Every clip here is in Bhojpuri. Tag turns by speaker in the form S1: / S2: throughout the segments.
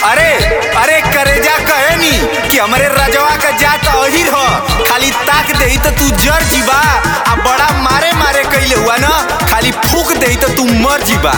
S1: अरे अरे करेजा कहे नी कि हमरे रजवा का जात अहिर हो, खाली ताक देही तो तू जर जीबा, आ बड़ा मारे मारे कइले हुआ ना, खाली फूक देही तो तू मर जीबा।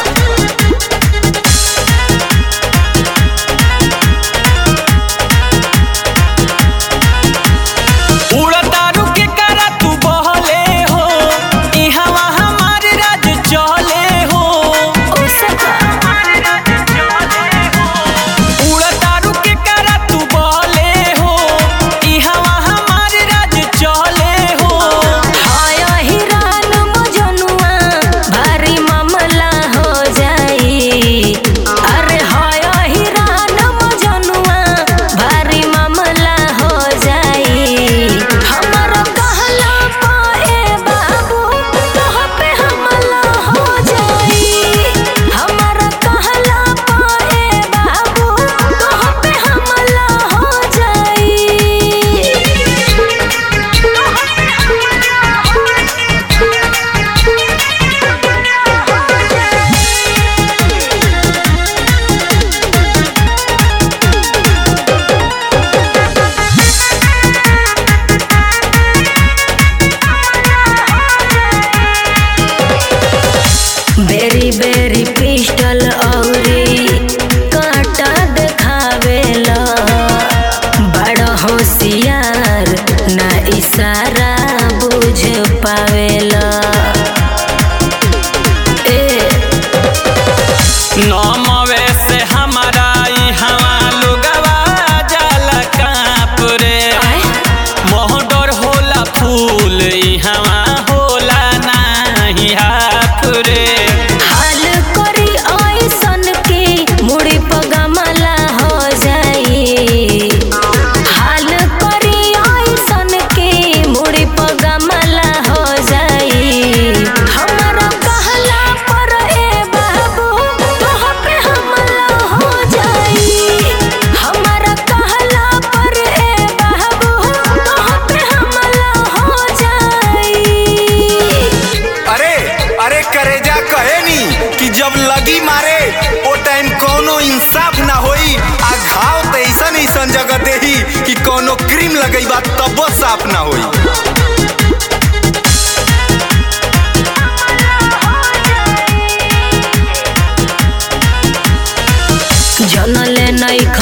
S2: बेरी बेरी पिस्टल औरी कांटा देखावेला, बड़ा होशियार ना इशारा बुझ पावेला।
S3: नमवे से हमारा इहवा लोगवा जाला कांप रे, मोहडर होला फूल इहवा होला नाही हाफ रे।
S1: करेजा कहे नी कि जब लगी मारे ओ टाइम कोनो इंसाफ ना होई, आ घाव त ऐसन ऐसन जगह देही कि कोनो क्रीम लगईबा तबो साफ ना होई।
S2: जनले नहीं